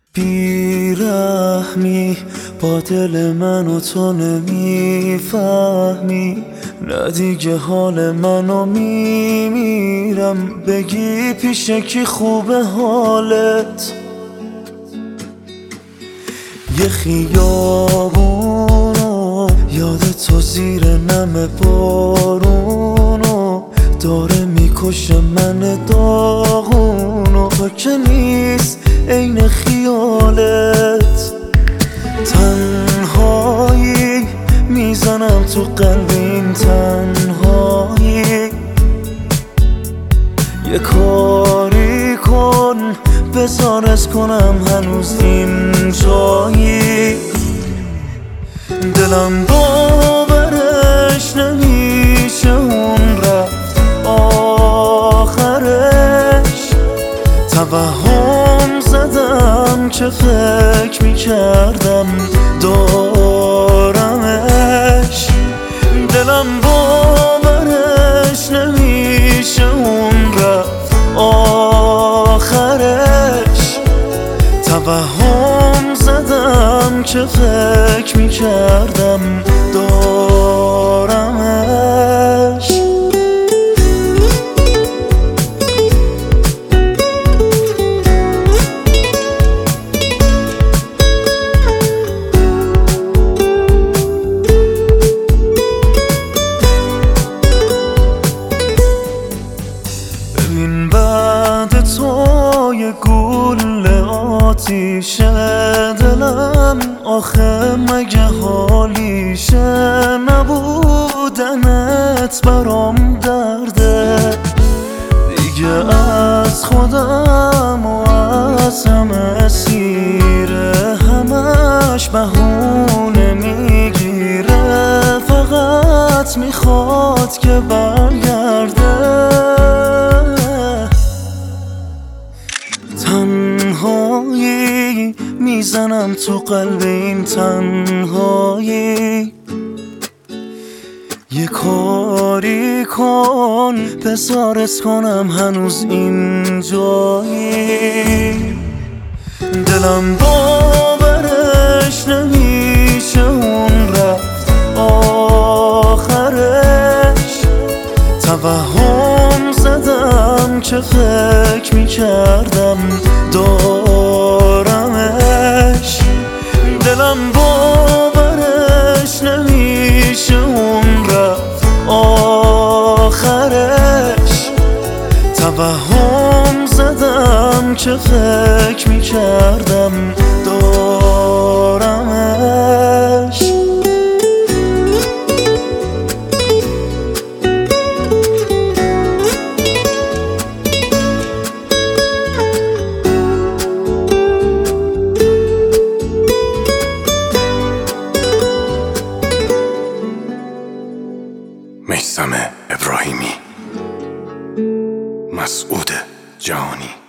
بیرحمی با دل منو تو نمیفهمی، نه دیگه حال منو میمیرم. بگی پیش کی خوبه حالت؟ یه خیابونو یاد تو زیر نم بارونو داره میکشه من داغونو. تو که نیست عین خیالت، تنهایی میزنم تو قلب این تنهایی. یه کاری کن بزارت کنم هنوز این جایی. دلم باورش نمیشه اون رفت آخرش. توهم زدم که فکر میکردم دارمش. دلم باورش نمیشه اون رفت آخرش. توهم زدم که فکر میکردم دارمش. ببین بعد تو یه گوله آتیشه دلم، آخه مگه حالیشه؟ نبودنت برام درده دیگه، از خودم و از همه سیره. همش بهونه میگیره، فقط میخواد که برگرده. تنهایی میزنم تو قلب این تنهایی. یه کاری کن بزارت کنم هنوز این جایی. دلم باورش نمیشه اون رفت آخرش. توهم زدم که فکر میکردم دارمش. دلم باورش نمیشه اون رفت آخرش. توهم زدم که فکر میکردم دارمش. میثم ابراهیمی، مسعود جهانی.